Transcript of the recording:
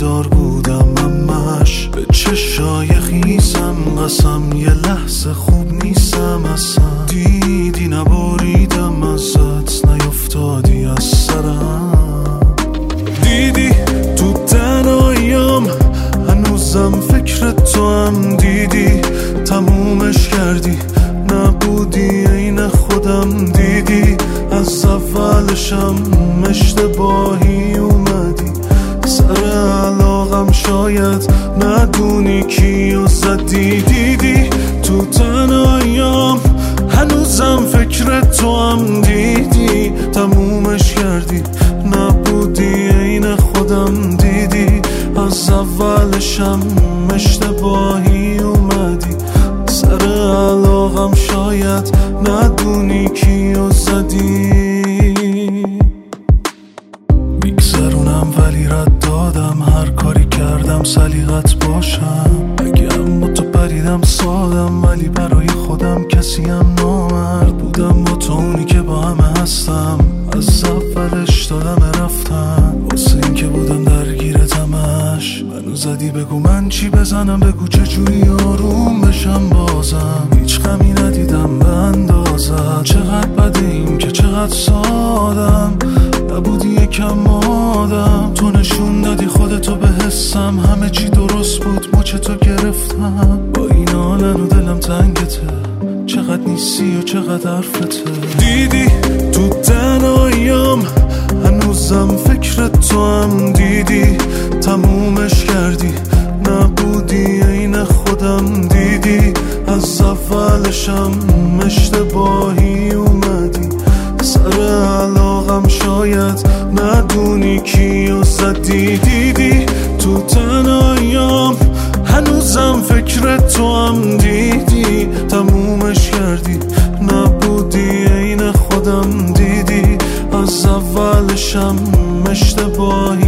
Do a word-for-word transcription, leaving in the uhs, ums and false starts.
بیدار بودم همش، به چشای خیسم قسم یه لحظه خوب نیستم اصلا. دیدی نبریدم ازت، نیفتادی از سرم. دیدی تو تنهاییام هنوزم فکر تو هم. دیدی تمومش کردی، نبودی عین خودم. دیدی از اولشم اشتباهی اومدی سر علاقم، شاید ندونی کیو زدی. دیدی تو تنهاییام هنوزم فکر تو هم. دیدی تمومش کردی، نبودی عین خودم. دیدی از اولشم اشتباهی اومدی سر علاقم، شاید ندونی کیو زدی. میگذرونم ولی رد دادم، هر کاری کردم سلیقت باشم. اگه اما تو پریدم سادم، ولی برای خودم کسیم نامرد بودم. با تو اونی که با همه هستم، از اولش دادم رفتم. واسه این که بودم درگیرت همش، منو زدی بگو من چی بزنم، بگو چجوری آروم بشم. بازم هیچ غمی ندیدم به اندازت، چقدر بده این که چقدر سادم. نبودی یکم آدم، تو نشون دادی خودتو به حسم. همه چی درست بود، مچ تو گرفتم. با این حالن و دلم تنگته، چقدر نیستی و چقدر حرفته. دیدی تو تنهاییام هنوزم فکر تو هم. دیدی تمومش کردی، نبودی عین خودم. دیدی از اولشم اشتباهی اومدی سر علاقم، شاید ندونی کیو زدی. دیدی تو تنهاییام هنوزم فکر تو هم. دیدی تمومش کردی، نبودی عین خودم. دیدی از اولشم اشتباهی